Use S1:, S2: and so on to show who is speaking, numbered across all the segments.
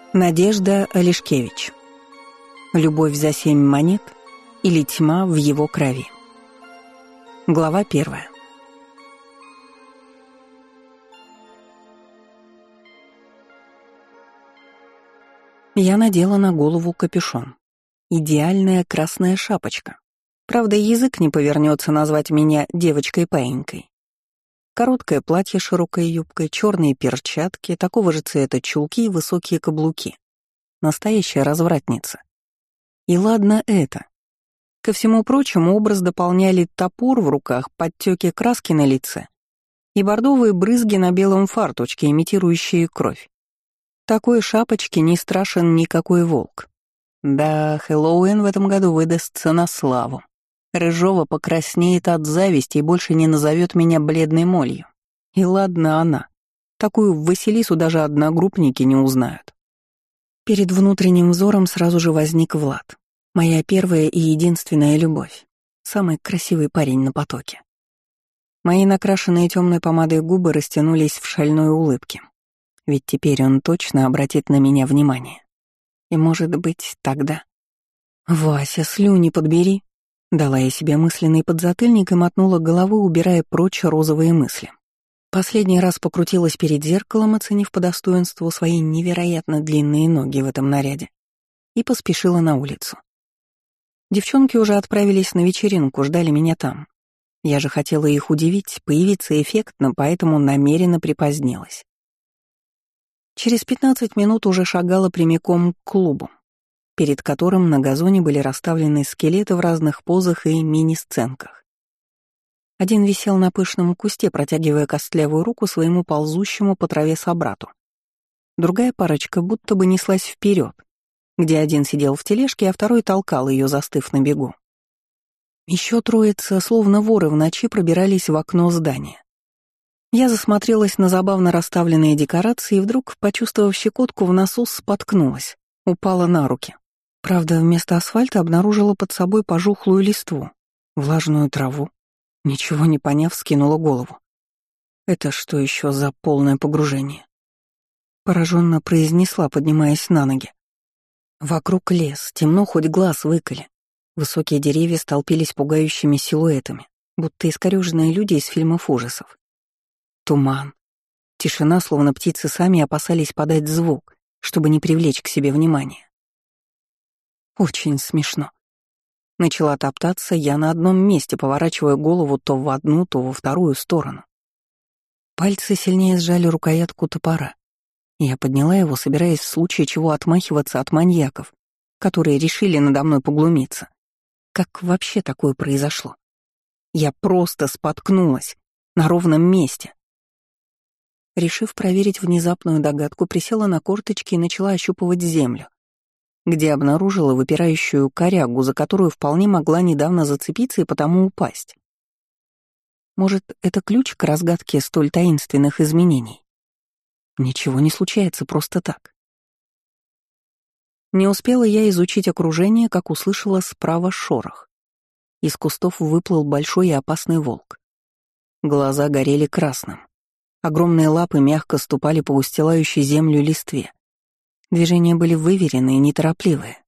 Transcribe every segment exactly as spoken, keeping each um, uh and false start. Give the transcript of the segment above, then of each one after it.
S1: Надежда Олешкевич. Любовь за семь монет или тьма в его крови. Глава первая. Я надела на голову капюшон. Идеальная красная шапочка. Правда, язык не повернется назвать меня девочкой-паинькой. Короткое платье с широкой юбкой, черные перчатки, такого же цвета чулки и высокие каблуки. Настоящая развратница. И ладно это. Ко всему прочему, образ дополняли топор в руках, подтеки краски на лице и бордовые брызги на белом фартучке, имитирующие кровь. Такой шапочке не страшен никакой волк. Да, Хэллоуин в этом году выдастся на славу. Рыжова покраснеет от зависти и больше не назовет меня бледной молью. И ладно она. Такую Василису даже одногруппники не узнают. Перед внутренним взором сразу же возник Влад. Моя первая и единственная любовь. Самый красивый парень на потоке. Мои накрашенные темной помадой губы растянулись в шальной улыбке. Ведь теперь он точно обратит на меня внимание. И, может быть, тогда... «Вася, слюни подбери!» Дала я себе мысленный подзатыльник и мотнула головой, убирая прочь розовые мысли. Последний раз покрутилась перед зеркалом, оценив по достоинству свои невероятно длинные ноги в этом наряде, и поспешила на улицу. Девчонки уже отправились на вечеринку, ждали меня там. Я же хотела их удивить, появиться эффектно, поэтому намеренно припозднилась. Через пятнадцать минут уже шагала прямиком к клубу, перед которым на газоне были расставлены скелеты в разных позах и мини-сценках. Один висел на пышном кусте, протягивая костлявую руку своему ползущему по траве собрату. Другая парочка будто бы неслась вперед, где один сидел в тележке, а второй толкал ее, застыв на бегу. Еще троица, словно воры в ночи, пробирались в окно здания. Я засмотрелась на забавно расставленные декорации и вдруг, почувствовав щекотку в носу, споткнулась, упала на руки. Правда, вместо асфальта обнаружила под собой пожухлую листву, влажную траву. Ничего не поняв, скинула голову. Это что еще за полное погружение? Пораженно произнесла, поднимаясь на ноги. Вокруг лес, темно, хоть глаз выколи. Высокие деревья столпились пугающими силуэтами, будто искорёженные люди из фильмов ужасов. Туман. Тишина, словно птицы сами опасались подать звук, чтобы не привлечь к себе внимания. Очень смешно. Начала топтаться я на одном месте, поворачивая голову то в одну, то во вторую сторону. Пальцы сильнее сжали рукоятку топора. Я подняла его, собираясь в случае чего отмахиваться от маньяков, которые решили надо мной поглумиться. Как вообще такое произошло? Я просто споткнулась на ровном месте. Решив проверить внезапную догадку, присела на корточки и начала ощупывать землю, где обнаружила выпирающую корягу, за которую вполне могла недавно зацепиться и потому упасть. Может, это ключ к разгадке столь таинственных изменений? Ничего не случается просто так. Не успела я изучить окружение, как услышала справа шорох. Из кустов выплыл большой и опасный волк. Глаза горели красным. Огромные лапы мягко ступали по устилающей землю листве. Движения были выверенные, неторопливые.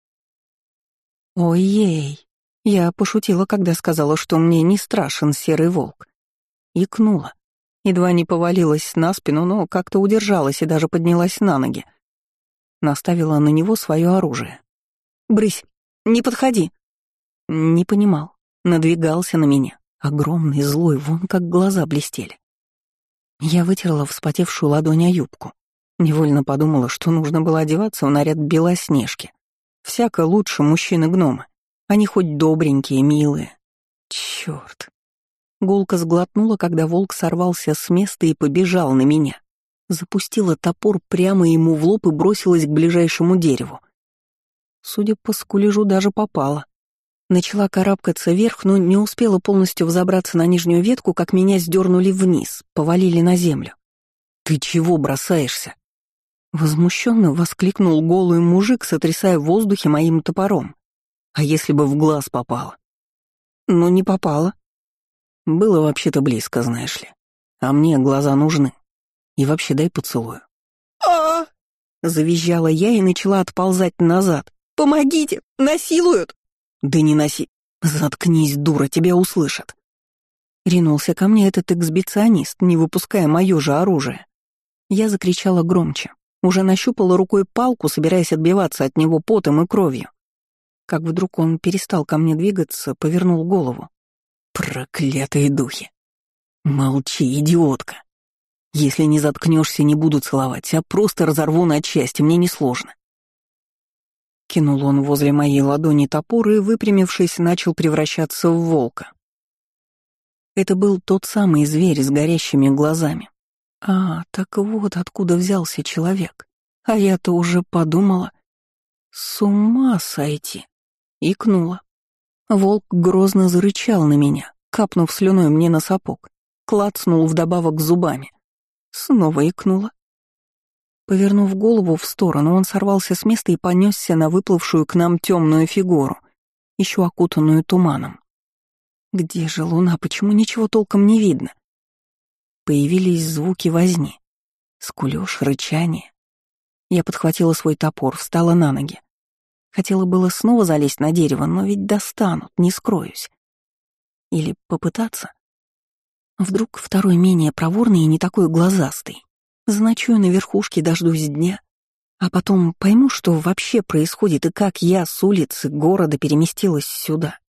S1: Ой-ей, я пошутила, когда сказала, что мне не страшен серый волк. Икнула. Едва не повалилась на спину, но как-то удержалась и даже поднялась на ноги. Наставила на него свое оружие. «Брысь, не подходи!» Не понимал, надвигался на меня. Огромный, злой, вон как глаза блестели. Я вытерла вспотевшую ладонь о юбку. Невольно подумала, что нужно было одеваться в наряд Белоснежки. Всяко лучше мужчины-гномы. Они хоть добренькие, милые. Чёрт. Гулка сглотнула, когда волк сорвался с места и побежал на меня. Запустила топор прямо ему в лоб и бросилась к ближайшему дереву. Судя по скулежу, даже попала. Начала карабкаться вверх, но не успела полностью взобраться на нижнюю ветку, как меня сдернули вниз, повалили на землю. «Ты чего бросаешься?» Возмущенно воскликнул голый мужик, сотрясая в воздухе моим топором. «А если бы в глаз попало?» «Ну, не попало». «Было вообще-то близко, знаешь ли. А мне глаза нужны. И вообще дай поцелую». «А-а-а!» Завизжала я и начала отползать назад. «Помогите! Насилуют!» «Да не носи! Заткнись, дура, тебя услышат!» Ринулся ко мне этот эксбиционист, не выпуская моё же оружие. Я закричала громче. Уже нащупала рукой палку, собираясь отбиваться от него потом и кровью. Как вдруг он перестал ко мне двигаться, повернул голову. «Проклятые духи! Молчи, идиотка! Если не заткнешься, не буду целовать, а просто разорву на части, мне несложно». Кинул он возле моей ладони топор и, выпрямившись, начал превращаться в волка. Это был тот самый зверь с горящими глазами. А, так вот откуда взялся человек. А я-то уже подумала. С ума сойти. Икнула. Волк грозно зарычал на меня, капнув слюной мне на сапог, клацнул вдобавок зубами. Снова икнула. Повернув голову в сторону, он сорвался с места и понесся на выплывшую к нам темную фигуру, еще окутанную туманом. Где же луна? Почему ничего толком не видно? Появились звуки возни. Скулёж, рычание. Я подхватила свой топор, встала на ноги. Хотела было снова залезть на дерево, но ведь достанут, не скроюсь. Или попытаться? Вдруг второй менее проворный и не такой глазастый. Заночую на верхушке, дождусь дня. А потом пойму, что вообще происходит и как я с улицы города переместилась сюда.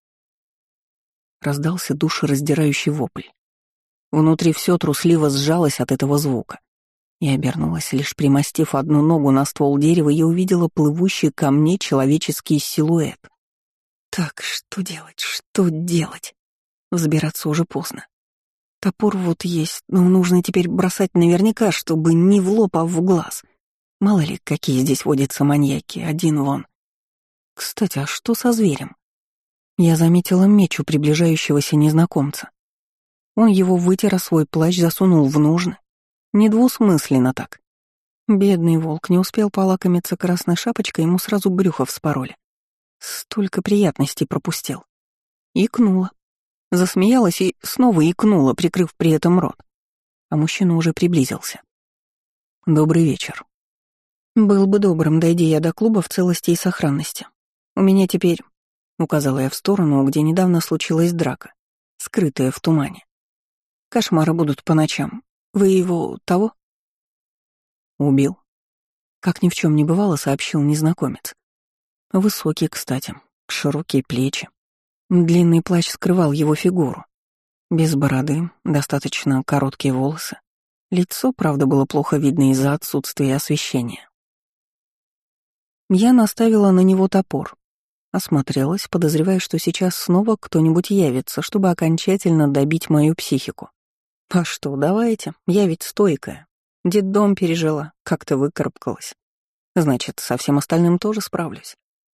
S1: Раздался душераздирающий вопль. Внутри все трусливо сжалось от этого звука. Я обернулась, лишь примостив одну ногу на ствол дерева, и увидела плывущий ко мне человеческий силуэт. Так, что делать, что делать? Взбираться уже поздно. Топор вот есть, но нужно теперь бросать наверняка, чтобы не в лоб, а в глаз. Мало ли, какие здесь водятся маньяки, один вон. Кстати, а что со зверем? Я заметила меч у приближающегося незнакомца. Он его вытер, а свой плащ засунул в ножны. Недвусмысленно так. Бедный волк не успел полакомиться красной шапочкой, ему сразу брюхо вспороли. Столько приятностей пропустил. Икнула. Засмеялась и снова икнула, прикрыв при этом рот. А мужчина уже приблизился. «Добрый вечер». «Был бы добрым, дойди я до клуба в целости и сохранности. У меня теперь...» — указала я в сторону, где недавно случилась драка, скрытая в тумане. «Кошмары будут по ночам. Вы его... того?» «Убил». Как ни в чем не бывало, сообщил незнакомец. Высокий, кстати, широкие плечи. Длинный плащ скрывал его фигуру. Без бороды, достаточно короткие волосы. Лицо, правда, было плохо видно из-за отсутствия освещения. Я наставила на него топор. Осмотрелась, подозревая, что сейчас снова кто-нибудь явится, чтобы окончательно добить мою психику. А что, давайте, я ведь стойкая. Детдом пережила, как-то выкарабкалась. Значит, со всем остальным тоже справлюсь.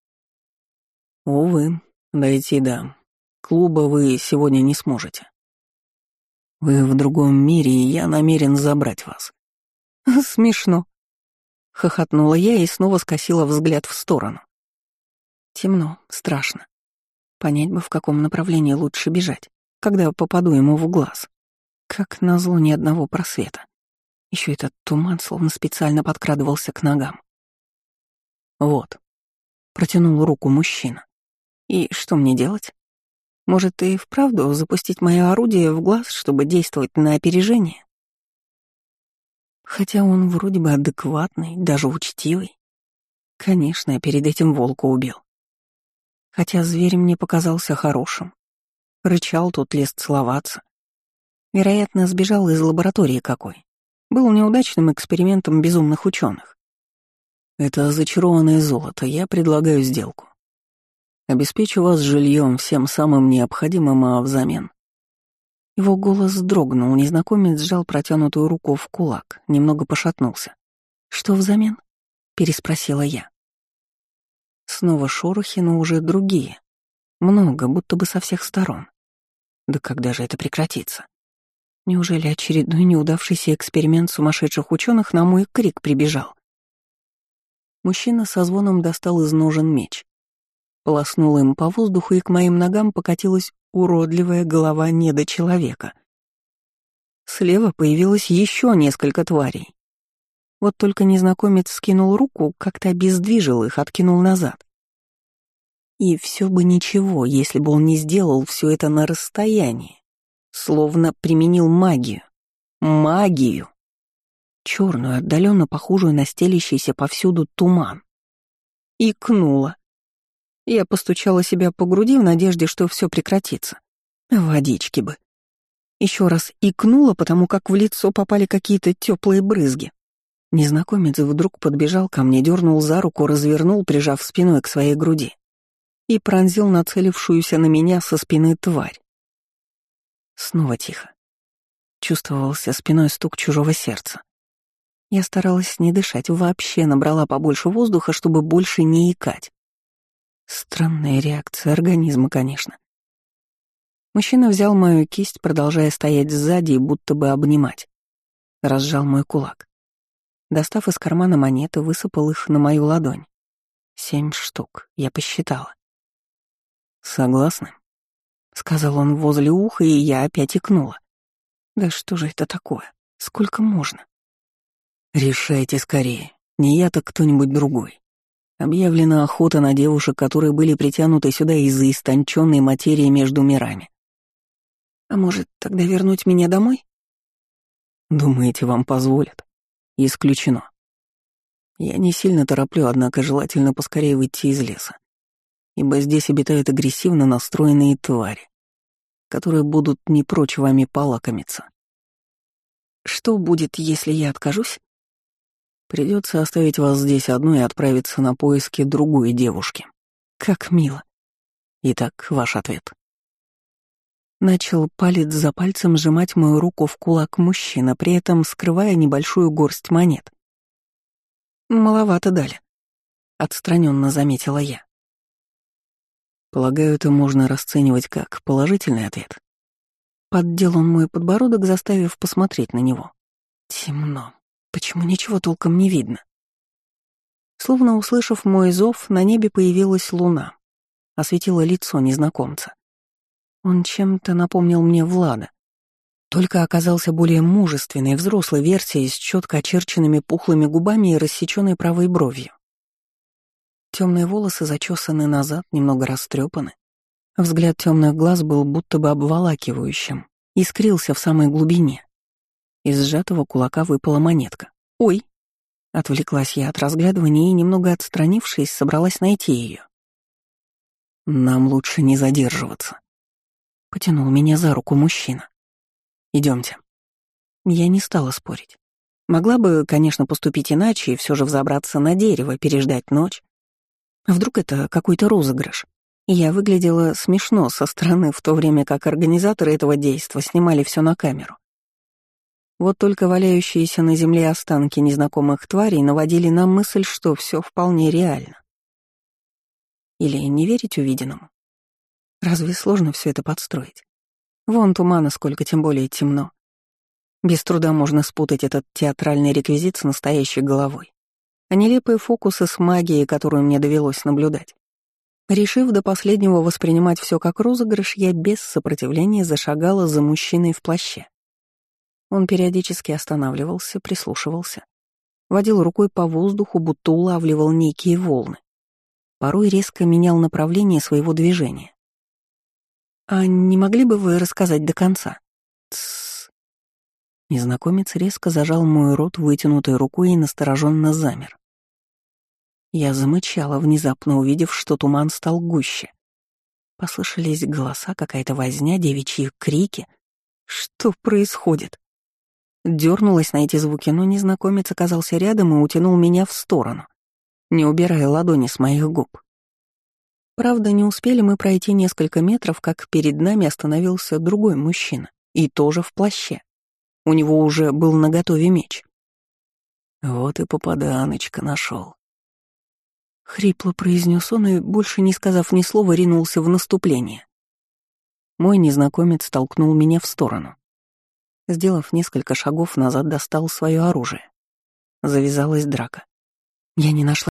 S1: Увы, дойти до клуба вы сегодня не сможете. Вы в другом мире, и я намерен забрать вас. Смешно. Хохотнула я и снова скосила взгляд в сторону. Темно, страшно. Понять бы, в каком направлении лучше бежать, когда попаду ему в глаз. Как назло, ни одного просвета. Еще этот туман словно специально подкрадывался к ногам. Вот. Протянул руку мужчина. И что мне делать? Может, и вправду запустить мое орудие в глаз, чтобы действовать на опережение? Хотя он вроде бы адекватный, даже учтивый. Конечно, я перед этим волка убил. Хотя зверь мне показался хорошим. Рычал тут, лез целоваться. Вероятно, сбежал из лаборатории какой. Был неудачным экспериментом безумных ученых. Это зачарованное золото, я предлагаю сделку. Обеспечу вас жильем, всем самым необходимым, а взамен. Его голос дрогнул, незнакомец сжал протянутую руку в кулак, немного пошатнулся. «Что взамен?» — переспросила я. Снова шорохи, но уже другие. Много, будто бы со всех сторон. Да когда же это прекратится? Неужели очередной неудавшийся эксперимент сумасшедших ученых на мой крик прибежал? Мужчина со звоном достал из ножен меч. Полоснул им по воздуху, и к моим ногам покатилась уродливая голова недочеловека. Слева появилось еще несколько тварей. Вот только незнакомец скинул руку, как-то обездвижил их, откинул назад. И все бы ничего, если бы он не сделал все это на расстоянии, словно применил магию. Магию! Черную, отдаленно похожую на стелящийся повсюду туман. Икнула. Я постучала себя по груди в надежде, что все прекратится. Водички бы. Еще раз икнула, потому как в лицо попали какие-то теплые брызги. Незнакомец вдруг подбежал ко мне, дернул за руку, развернул, прижав спиной к своей груди, и пронзил нацелившуюся на меня со спины тварь. Снова тихо. Чувствовался спиной стук чужого сердца. Я старалась не дышать, вообще набрала побольше воздуха, чтобы больше не икать. Странная реакция организма, конечно. Мужчина взял мою кисть, продолжая стоять сзади и будто бы обнимать. Разжал мой кулак. Достав из кармана монеты, высыпал их на мою ладонь. Семь штук, я посчитала. «Согласны?» — сказал он возле уха, и я опять икнула. «Да что же это такое? Сколько можно?» «Решайте скорее. Не я, так кто-нибудь другой. Объявлена охота на девушек, которые были притянуты сюда из-за истонченной материи между мирами. А может, тогда вернуть меня домой?» «Думаете, вам позволят?» «Исключено. Я не сильно тороплю, однако желательно поскорее выйти из леса, ибо здесь обитают агрессивно настроенные твари, которые будут не прочь вами полакомиться». «Что будет, если я откажусь?» «Придется оставить вас здесь одну и отправиться на поиски другой девушки». «Как мило». «Итак, ваш ответ». Начал палец за пальцем сжимать мою руку в кулак мужчина, при этом скрывая небольшую горсть монет. «Маловато дали», — отстраненно заметила я. «Полагаю, это можно расценивать как положительный ответ». Поддел он мой подбородок, заставив посмотреть на него. Темно. Почему ничего толком не видно? Словно услышав мой зов, на небе появилась луна, осветила лицо незнакомца. Он чем-то напомнил мне Влада, только оказался более мужественной, взрослой версией с четко очерченными пухлыми губами и рассеченной правой бровью. Темные волосы зачесаны назад, немного растрепаны. Взгляд темных глаз был будто бы обволакивающим, искрился в самой глубине. Из сжатого кулака выпала монетка. «Ой!» — отвлеклась я от разглядывания и, немного отстранившись, собралась найти ее. «Нам лучше не задерживаться», — потянул меня за руку мужчина. «Идемте». Я не стала спорить. Могла бы, конечно, поступить иначе и все же взобраться на дерево, переждать ночь. Вдруг это какой-то розыгрыш. Я выглядела смешно со стороны, в то время как организаторы этого действа снимали все на камеру. Вот только валяющиеся на земле останки незнакомых тварей наводили на мысль, что все вполне реально. Или не верить увиденному? Разве сложно все это подстроить? Вон тумана сколько, тем более темно. Без труда можно спутать этот театральный реквизит с настоящей головой. А нелепые фокусы с магией, которую мне довелось наблюдать. Решив до последнего воспринимать все как розыгрыш, я без сопротивления зашагала за мужчиной в плаще. Он периодически останавливался, прислушивался, водил рукой по воздуху, будто улавливал некие волны. Порой резко менял направление своего движения. «А не могли бы вы рассказать до конца?» «Тссс». Незнакомец резко зажал мой рот вытянутой рукой и настороженно замер. Я замычала, внезапно увидев, что туман стал гуще. Послышались голоса, какая-то возня, девичьи крики. Что происходит? Дёрнулась на эти звуки, но незнакомец оказался рядом и утянул меня в сторону, не убирая ладони с моих губ. Правда, не успели мы пройти несколько метров, как перед нами остановился другой мужчина, и тоже в плаще. У него уже был наготове меч. «Вот и попаданочка нашел. Хрипло произнес он и, больше не сказав ни слова, ринулся в наступление. Мой незнакомец толкнул меня в сторону. Сделав несколько шагов назад, достал свое оружие. Завязалась драка. Я не нашла